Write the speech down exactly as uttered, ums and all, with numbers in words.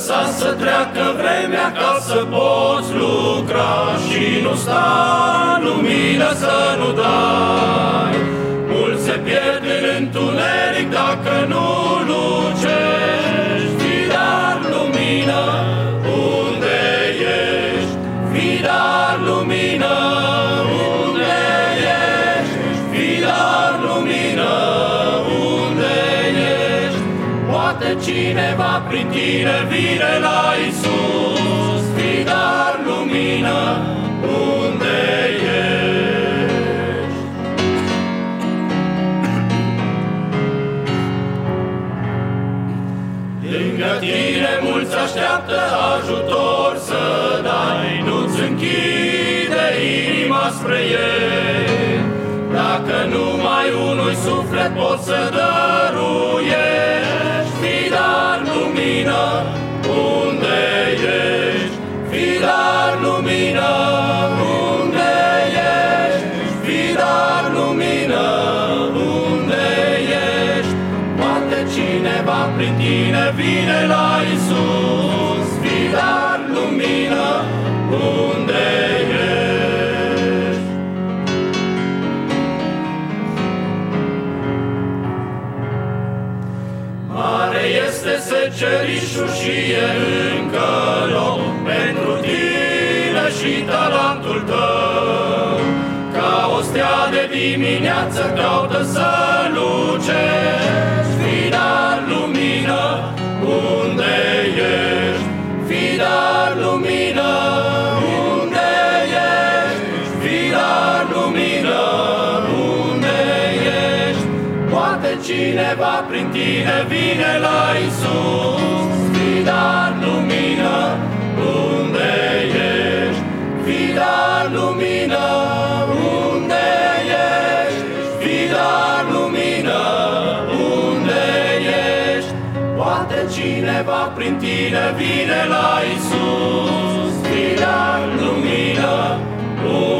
lăsa să treacă vremea ca să poți lucra și nu sta în lumină să nu dai. Mulți se pierd în întuneric dacă nu lucești. Fii dar lumină unde ești, fii dar lumină unde ești, fii dar lumină unde ești. Poate cineva prin tine vine la Iisus. Fii dar lumină unde ești. Lângă tine mulți așteaptă ajutor să dai. Nu-ți închide inima spre ei. Dacă numai unui suflet poți să dăruiești. Fii dar lumină unde ești, fii dar lumină unde ești, fii dar lumină unde ești. Poate cineva prin tine vine la Iisus. Fii dar lumină unde ești. Mare este secerișul și e încă loc pentru tine și talentul tău. Ca o stea de dimineață caută să lucești. Fii dar lumină unde ești, fii dar lumină unde ești, fii dar lumină unde ești. Poate cineva prin tine vine la Iisus. Fii dar lumină unde ești, fii dar lumină unde ești, fii dar lumină unde ești. Poate cineva prin tine vine la Iisus. Fii dar lumină unde